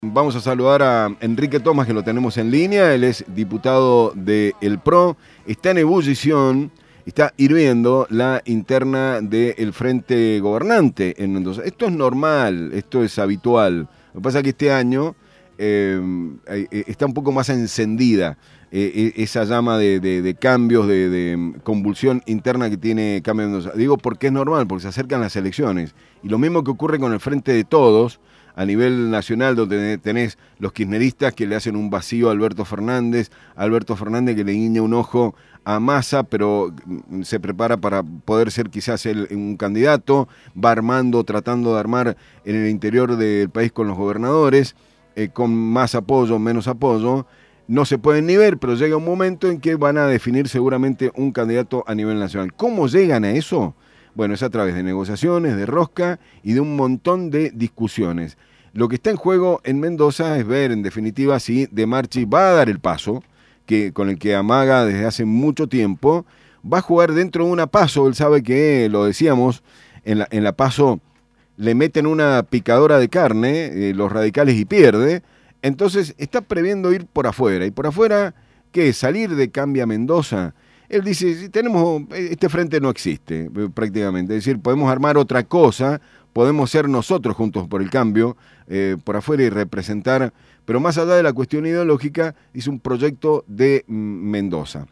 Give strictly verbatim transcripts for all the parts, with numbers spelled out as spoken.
Vamos a saludar a Enrique Tomás, que lo tenemos en línea. Él es diputado del P R O. Está en ebullición, está hirviendo la interna del Frente Gobernante en Mendoza. Esto es normal, esto es habitual. Lo que pasa es que este año eh, está un poco más encendida eh, esa llama de, de, de cambios, de, de convulsión interna que tiene Cambio Mendoza. Digo porque es normal, porque se acercan las elecciones. Y lo mismo que ocurre con el Frente de Todos, a nivel nacional, donde tenés los kirchneristas que le hacen un vacío a Alberto Fernández, Alberto Fernández que le guiña un ojo a Massa, pero se prepara para poder ser quizás el, un candidato, va armando, tratando de armar en el interior del país con los gobernadores, eh, con más apoyo, menos apoyo. No se pueden ni ver, pero llega un momento en que van a definir seguramente un candidato a nivel nacional. ¿Cómo llegan a eso? Bueno, es a través de negociaciones, de rosca y de un montón de discusiones. Lo que está en juego en Mendoza es ver, en definitiva, si De Marchi va a dar el paso, que, con el que amaga desde hace mucho tiempo, va a jugar dentro de una PASO. Él sabe que, lo decíamos, en la, en la PASO le meten una picadora de carne, eh, los radicales, y pierde. Entonces está previendo ir por afuera. ¿Y por afuera qué? Salir de Cambia Mendoza. Él dice, si tenemos, este frente no existe prácticamente, es decir, podemos armar otra cosa, podemos ser nosotros Juntos por el Cambio, eh, por afuera y representar, pero más allá de la cuestión ideológica, es un proyecto de Mendoza.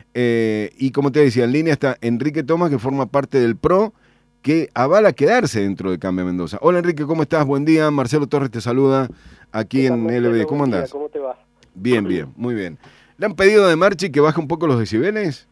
Eh, y como te decía, en línea está Enrique Tomás, que forma parte del P R O, que avala quedarse dentro de Cambia Mendoza. Hola Enrique, ¿cómo estás? Buen día, Marcelo Torres te saluda aquí en L B D. ¿Cómo andás? ¿Cómo te va? Bien, bien, muy bien. ¿Le han pedido a De Marchi que baje un poco los decibeles?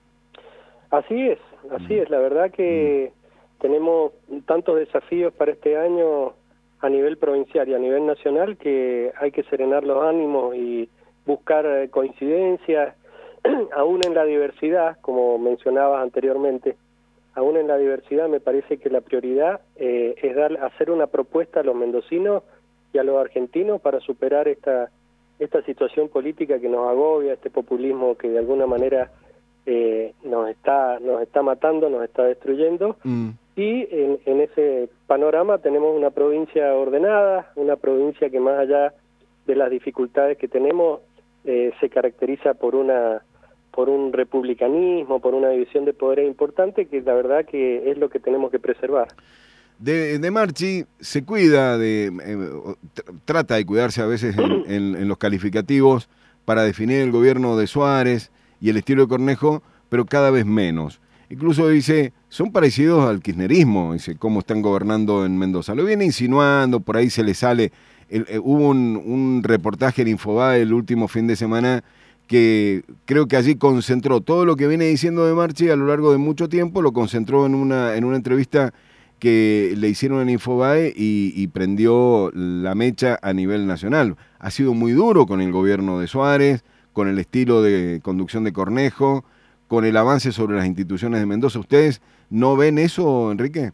Así es, así es. La verdad que mm. tenemos tantos desafíos para este año a nivel provincial y a nivel nacional que hay que serenar los ánimos y buscar coincidencias, aún en la diversidad, como mencionabas anteriormente, aún en la diversidad me parece que la prioridad eh, es dar, hacer una propuesta a los mendocinos y a los argentinos para superar esta, esta situación política que nos agobia, este populismo que de alguna manera Eh, nos está nos está matando, nos está destruyendo, mm. y en, en ese panorama tenemos una provincia ordenada, una provincia que más allá de las dificultades que tenemos eh, se caracteriza por una por un republicanismo, por una división de poderes importante que la verdad que es lo que tenemos que preservar. De, de Marchi se cuida, de eh, trata de cuidarse a veces en, en, en los calificativos para definir el gobierno de Suárez y el estilo de Cornejo, pero cada vez menos. Incluso dice, son parecidos al kirchnerismo, dice, cómo están gobernando en Mendoza. Lo viene insinuando, por ahí se le sale. El, eh, hubo un, un reportaje en Infobae el último fin de semana que creo que allí concentró todo lo que viene diciendo De Marchi a lo largo de mucho tiempo, lo concentró en una, en una entrevista que le hicieron en Infobae y, y prendió la mecha a nivel nacional. Ha sido muy duro con el gobierno de Suárez, con el estilo de conducción de Cornejo, con el avance sobre las instituciones de Mendoza. ¿Ustedes no ven eso, Enrique?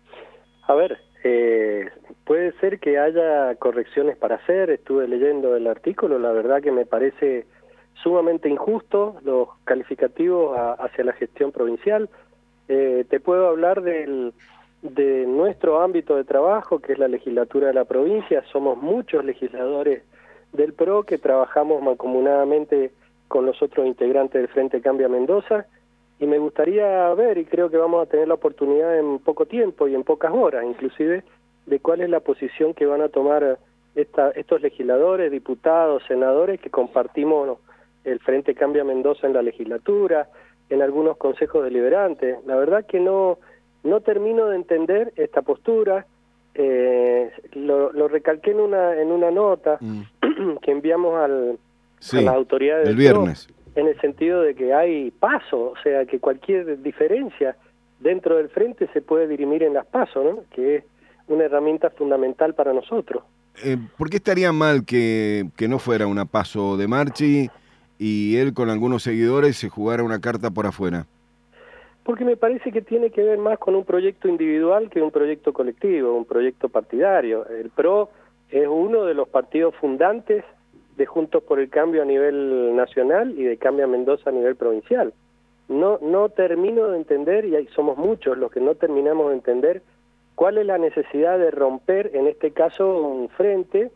A ver, eh, puede ser que haya correcciones para hacer. Estuve leyendo el artículo, la verdad que me parece sumamente injusto los calificativos a, hacia la gestión provincial. Eh, te puedo hablar del, de nuestro ámbito de trabajo, que es la legislatura de la provincia. Somos muchos legisladores del P R O que trabajamos mancomunadamente con los otros integrantes del Frente Cambia Mendoza, y me gustaría ver, y creo que vamos a tener la oportunidad en poco tiempo y en pocas horas inclusive, de cuál es la posición que van a tomar esta, estos legisladores, diputados, senadores que compartimos el Frente Cambia Mendoza en la legislatura, en algunos consejos deliberantes. La verdad que no, no termino de entender esta postura. Eh, lo, lo recalqué en una en una nota mm. que enviamos al, sí, a las autoridades del viernes, en el sentido de que hay paso, o sea que cualquier diferencia dentro del frente se puede dirimir en las pasos, ¿no? Que es una herramienta fundamental para nosotros. Eh, ¿Por qué estaría mal que, que no fuera una paso de Marchi y él con algunos seguidores se jugara una carta por afuera? Porque me parece que tiene que ver más con un proyecto individual que un proyecto colectivo, un proyecto partidario. El P R O es uno de los partidos fundantes de Juntos por el Cambio a nivel nacional y de Cambia Mendoza a nivel provincial. No, no termino de entender, y ahí somos muchos los que no terminamos de entender, cuál es la necesidad de romper, en este caso, un frente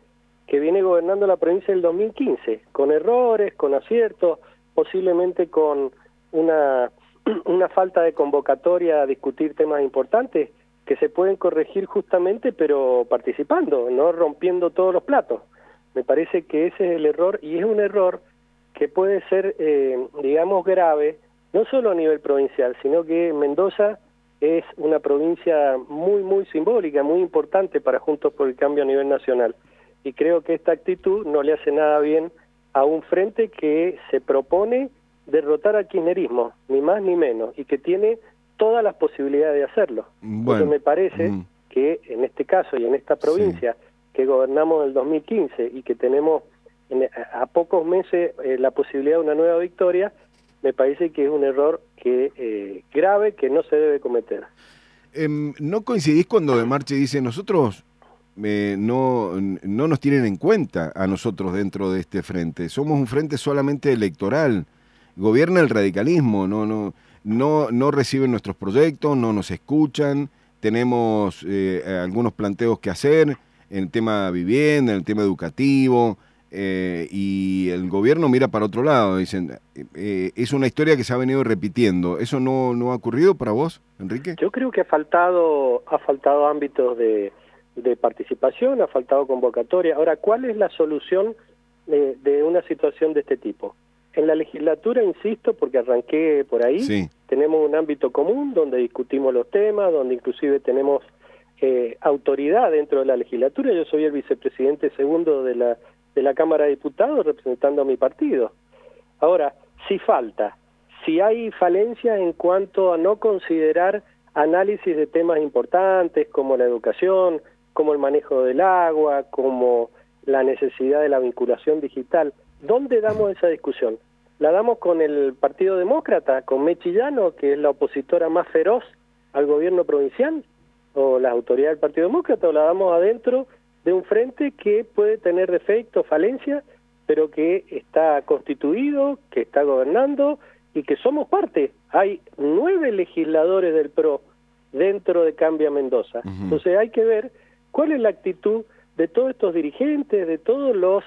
que viene gobernando la provincia del dos mil quince, con errores, con aciertos, posiblemente con una, una falta de convocatoria a discutir temas importantes que se pueden corregir justamente, pero participando, no rompiendo todos los platos. Me parece que ese es el error, y es un error que puede ser, eh, digamos, grave, no solo a nivel provincial, sino que Mendoza es una provincia muy, muy simbólica, muy importante para Juntos por el Cambio a nivel nacional. Y creo que esta actitud no le hace nada bien a un frente que se propone derrotar al kirchnerismo, ni más ni menos, y que tiene todas las posibilidades de hacerlo. Bueno, Entonces me parece mm. que en este caso y en esta provincia sí. que gobernamos en el dos mil quince y que tenemos en, a pocos meses eh, la posibilidad de una nueva victoria, me parece que es un error que eh, grave que no se debe cometer. Eh, ¿No coincidís cuando De Marchi dice nosotros eh, no, no nos tienen en cuenta a nosotros dentro de este frente? Somos un frente solamente electoral, gobierna el radicalismo, no, no, no, no reciben nuestros proyectos, no nos escuchan, tenemos eh, algunos planteos que hacer en el tema vivienda, en el tema educativo, eh, y el gobierno mira para otro lado. Dicen, eh, es una historia que se ha venido repitiendo. ¿Eso no, no ha ocurrido para vos, Enrique? Yo creo que ha faltado, ha faltado ámbitos de, de participación, ha faltado convocatoria. Ahora, ¿cuál es la solución de, de una situación de este tipo? En la legislatura, insisto, porque arranqué por ahí, sí. tenemos un ámbito común donde discutimos los temas, donde inclusive tenemos eh, autoridad dentro de la legislatura. Yo soy el vicepresidente segundo de la, de la Cámara de Diputados representando a mi partido. Ahora, si falta, si hay falencias en cuanto a no considerar análisis de temas importantes como la educación, como el manejo del agua, como la necesidad de la vinculación digital, ¿dónde damos esa discusión? ¿La damos con el Partido Demócrata, con Mechi Llano, que es la opositora más feroz al gobierno provincial, o las autoridades del Partido Demócrata, o la damos adentro de un frente que puede tener defectos, falencias, pero que está constituido, que está gobernando y que somos parte? Hay nueve legisladores del P R O dentro de Cambia Mendoza. Uh-huh. Entonces hay que ver cuál es la actitud de todos estos dirigentes, de todos los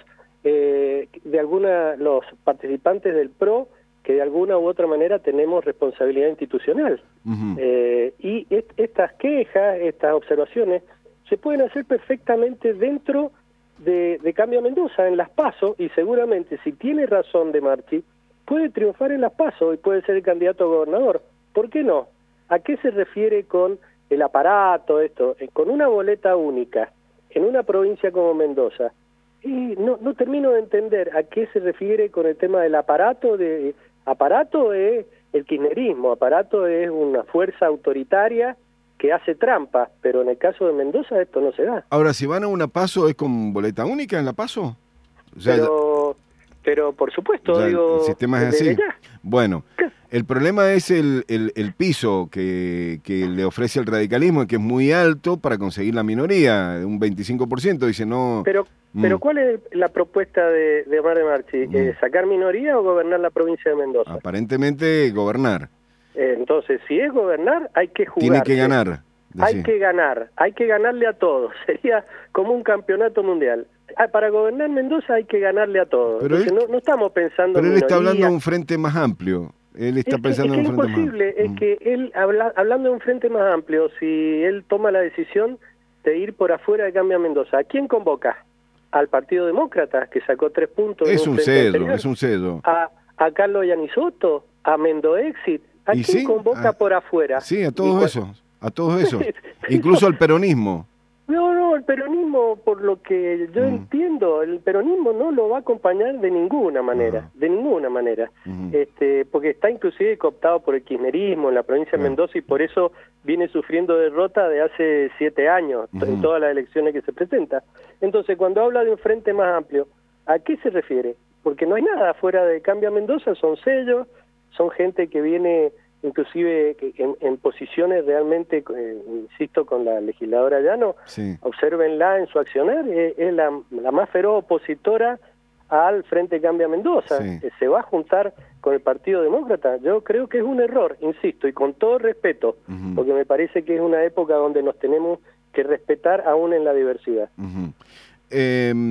eh, de alguna los participantes del P R O, que de alguna u otra manera tenemos responsabilidad institucional. Uh-huh. eh, y est estas quejas, estas observaciones, se pueden hacer perfectamente dentro de, de Cambia Mendoza, en las PASO, y seguramente, si tiene razón De Marchi, puede triunfar en las PASO y puede ser el candidato a gobernador. ¿Por qué no? ¿A qué se refiere con el aparato, esto? Con una boleta única, en una provincia como Mendoza, y no, no termino de entender a qué se refiere con el tema del aparato. De aparato es el kirchnerismo, aparato es una fuerza autoritaria que hace trampa, pero en el caso de Mendoza esto no se da. Ahora, si van a una PASO, ¿es con boleta única en la PASO? O sea, pero, pero por supuesto, o sea, digo... el sistema es así. Ya. Bueno, ¿qué? El problema es el, el, el piso que, que le ofrece el radicalismo, que es muy alto para conseguir la minoría, un veinticinco por ciento, dice no... Pero, mm. pero ¿cuál es la propuesta de, de Omar De Marchi? Mm. ¿Eh, ¿Sacar minoría o gobernar la provincia de Mendoza? Aparentemente gobernar. Entonces, si es gobernar, hay que jugar. Tiene que ganar. Hay que ganar, hay que ganarle a todos. Sería como un campeonato mundial. Ah, para gobernar Mendoza hay que ganarle a todos. Pero él, no, no estamos pensando Pero en él está hablando de un frente más amplio. Él está es pensando que, es en un frente imposible, más amplio. Es que él, habla, hablando de un frente más amplio, si él toma la decisión de ir por afuera de Cambia Mendoza, ¿a quién convoca? Al Partido Demócrata, que sacó tres puntos. Es un cedo, es un cedo. A, a Carlos Yanisoto, a Mendoexit. ¿A quién sí? convoca a, por afuera? Sí, a todos esos, a todos esos. Incluso al peronismo. No, no, el peronismo, por lo que yo mm. entiendo, el peronismo no lo va a acompañar de ninguna manera, uh-huh. de ninguna manera, uh-huh. este, porque está inclusive cooptado por el kirchnerismo en la provincia uh-huh. de Mendoza y por eso viene sufriendo derrota de hace siete años uh-huh. en todas las elecciones que se presenta. Entonces, cuando habla de un frente más amplio, ¿a qué se refiere? Porque no hay nada afuera de Cambia Mendoza, son sellos, son gente que viene inclusive en, en posiciones realmente, eh, insisto, con la legisladora Llano, sí. Obsérvenla en su accionar, eh, es la, la más feroz opositora al Frente Cambia Mendoza, sí. eh, se va a juntar con el Partido Demócrata. Yo creo que es un error, insisto, y con todo respeto, uh-huh. porque me parece que es una época donde nos tenemos que respetar aún en la diversidad. Uh-huh. eh,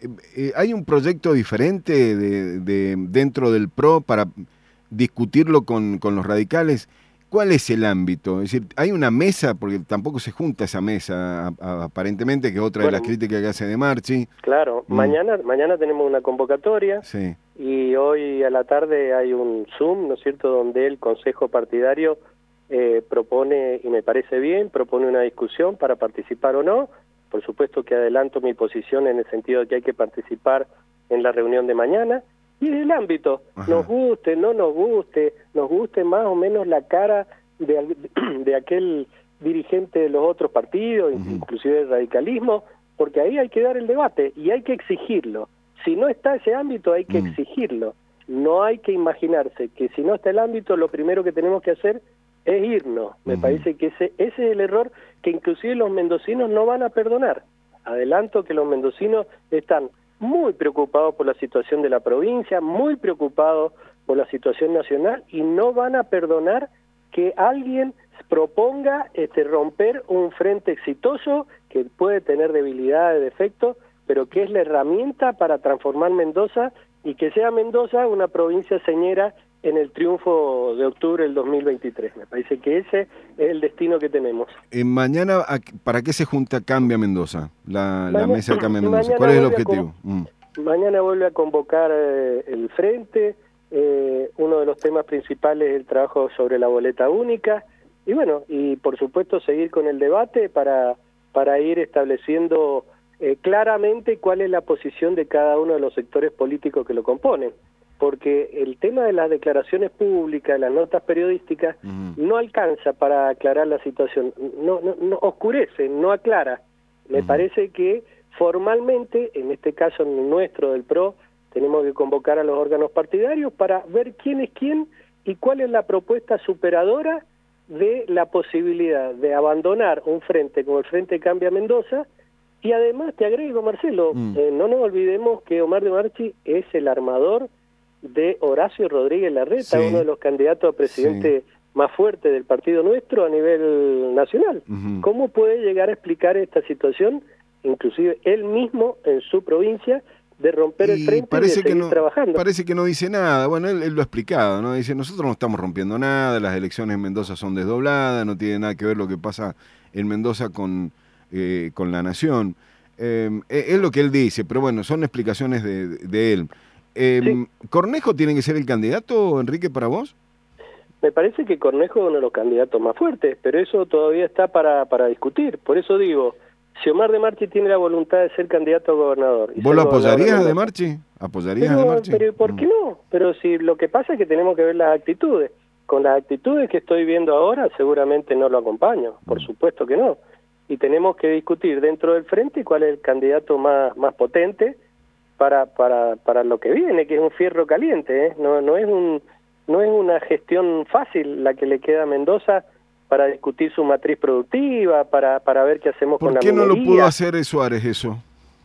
eh, ¿hay un proyecto diferente de, de, dentro del P R O para discutirlo con, con los radicales? ¿Cuál es el ámbito? Es decir, ¿hay una mesa? Porque tampoco se junta esa mesa, a, a, aparentemente, que es otra bueno, de las críticas que hace de Marchi. Claro, mm. mañana mañana tenemos una convocatoria sí. y hoy a la tarde hay un Zoom, ¿no es cierto?, donde el Consejo Partidario eh, propone, y me parece bien, propone una discusión para participar o no. Por supuesto que adelanto mi posición en el sentido de que hay que participar en la reunión de mañana. Y en el ámbito, Ajá. nos guste, no nos guste, nos guste más o menos la cara de, de aquel dirigente de los otros partidos, uh-huh. inclusive el radicalismo, porque ahí hay que dar el debate y hay que exigirlo. Si no está ese ámbito, hay que uh-huh. exigirlo. No hay que imaginarse que si no está el ámbito, lo primero que tenemos que hacer es irnos. Me uh-huh. parece que ese, ese es el error que inclusive los mendocinos no van a perdonar. Adelanto que los mendocinos están muy preocupados por la situación de la provincia, muy preocupados por la situación nacional y no van a perdonar que alguien proponga este, romper un frente exitoso que puede tener debilidades, defectos, pero que es la herramienta para transformar Mendoza y que sea Mendoza una provincia señera en el triunfo de octubre del dos mil veintitrés. Me parece que ese es el destino que tenemos. Eh, mañana, ¿para qué se junta Cambia Mendoza? La, mañana, la mesa de Cambia Mendoza. ¿Cuál es el objetivo? Mm. Mañana vuelve a convocar eh, el Frente. Eh, uno de los temas principales es el trabajo sobre la boleta única. Y bueno, y por supuesto seguir con el debate para, para ir estableciendo eh, claramente cuál es la posición de cada uno de los sectores políticos que lo componen. Porque el tema de las declaraciones públicas, las notas periodísticas, uh-huh. no alcanza para aclarar la situación, no, no, no oscurece, no aclara. Me uh-huh. parece que formalmente, en este caso nuestro del P R O, tenemos que convocar a los órganos partidarios para ver quién es quién y cuál es la propuesta superadora de la posibilidad de abandonar un frente como el Frente Cambia Mendoza. Y además, te agrego, Marcelo, uh-huh. eh, no nos olvidemos que Omar de Marchi es el armador de Horacio Rodríguez Larreta, sí. uno de los candidatos a presidente sí. más fuerte del partido nuestro a nivel nacional. Uh-huh. ¿Cómo puede llegar a explicar esta situación, inclusive él mismo en su provincia, de romper y el frente parece y de seguir que no, trabajando? Parece que no dice nada. Bueno, él, él lo ha explicado, ¿no? Dice, nosotros no estamos rompiendo nada, las elecciones en Mendoza son desdobladas, no tiene nada que ver lo que pasa en Mendoza con, eh, con la nación. Eh, es lo que él dice, pero bueno, son explicaciones de, de él. Eh, sí. ¿Cornejo tiene que ser el candidato, Enrique, para vos? Me parece que Cornejo es uno de los candidatos más fuertes, pero eso todavía está para, para discutir. Por eso digo, si Omar de Marchi tiene la voluntad de ser candidato a gobernador... ¿Vos lo apoyarías a de Marchi? ¿Apoyarías pero, a de Marchi? Pero ¿por qué no? Pero si lo que pasa es que tenemos que ver las actitudes. Con las actitudes que estoy viendo ahora, seguramente no lo acompaño. Por mm. supuesto que no. Y tenemos que discutir dentro del frente cuál es el candidato más, más potente para para para lo que viene, que es un fierro caliente, ¿eh? no no es un no es una gestión fácil la que le queda a Mendoza para discutir su matriz productiva, para para ver qué hacemos con la minería. ¿Por qué no lo pudo hacer Suárez eso?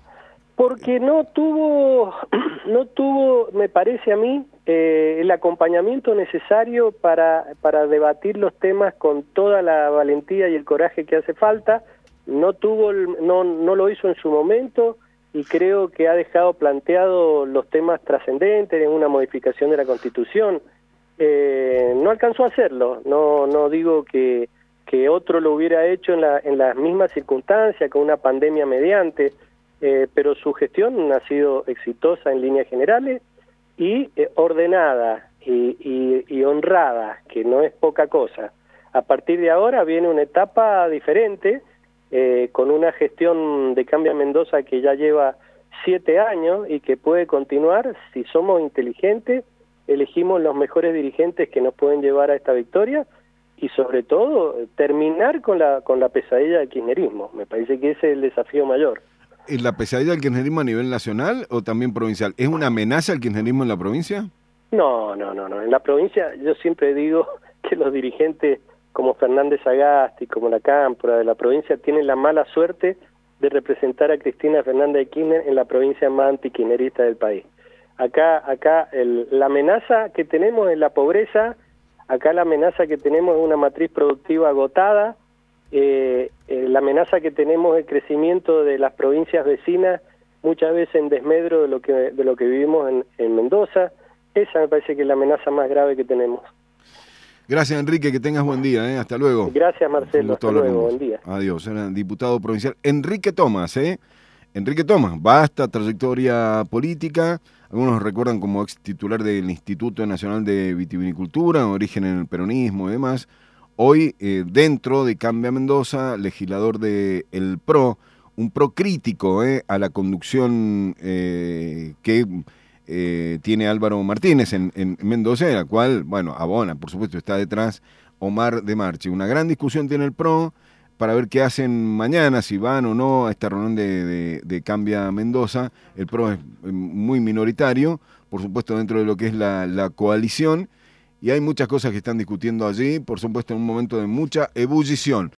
Porque no tuvo no tuvo, me parece a mí, eh, el acompañamiento necesario para para debatir los temas con toda la valentía y el coraje que hace falta. No tuvo el, no no lo hizo en su momento. Y creo que ha dejado planteado los temas trascendentes en una modificación de la Constitución. Eh, no alcanzó a hacerlo, no no digo que, que otro lo hubiera hecho en, la, en las mismas circunstancias, con una pandemia mediante, eh, pero su gestión ha sido exitosa en líneas generales y eh, ordenada y, y, y honrada, que no es poca cosa. A partir de ahora viene una etapa diferente, Eh, con una gestión de Cambia Mendoza que ya lleva siete años y que puede continuar. Si somos inteligentes, elegimos los mejores dirigentes que nos pueden llevar a esta victoria y sobre todo terminar con la con la pesadilla del kirchnerismo. Me parece que ese es el desafío mayor. ¿Es la pesadilla del kirchnerismo a nivel nacional o también provincial? ¿Es una amenaza el kirchnerismo en la provincia? No, no, no, no. En la provincia yo siempre digo que los dirigentes como Fernández Sagasti, como la Cámpora de la provincia, tienen la mala suerte de representar a Cristina Fernández de Kirchner en la provincia más antikirchnerista del país. Acá, acá el, la amenaza que tenemos es la pobreza, acá la amenaza que tenemos es una matriz productiva agotada, eh, eh, la amenaza que tenemos es el crecimiento de las provincias vecinas muchas veces en desmedro de lo que de lo que vivimos en, en Mendoza. Esa me parece que es la amenaza más grave que tenemos. Gracias, Enrique, que tengas buen día, ¿eh? Hasta luego. Gracias, Marcelo, hasta luego, buen día. Adiós, era diputado provincial Enrique Tomás, ¿eh? Enrique Tomás, vasta trayectoria política, algunos recuerdan como ex titular del Instituto Nacional de Vitivinicultura, origen en el peronismo y demás. Hoy, eh, dentro de Cambia Mendoza, legislador del P R O, un P R O crítico eh, a la conducción eh, que eh, tiene Álvaro Martínez en, en Mendoza, de la cual, bueno, abona, por supuesto, está detrás Omar de Marchi. Una gran discusión tiene el P R O para ver qué hacen mañana, si van o no a esta reunión de, de, de Cambia Mendoza. El P R O es muy minoritario, por supuesto, dentro de lo que es la, la coalición, y hay muchas cosas que están discutiendo allí, por supuesto, en un momento de mucha ebullición.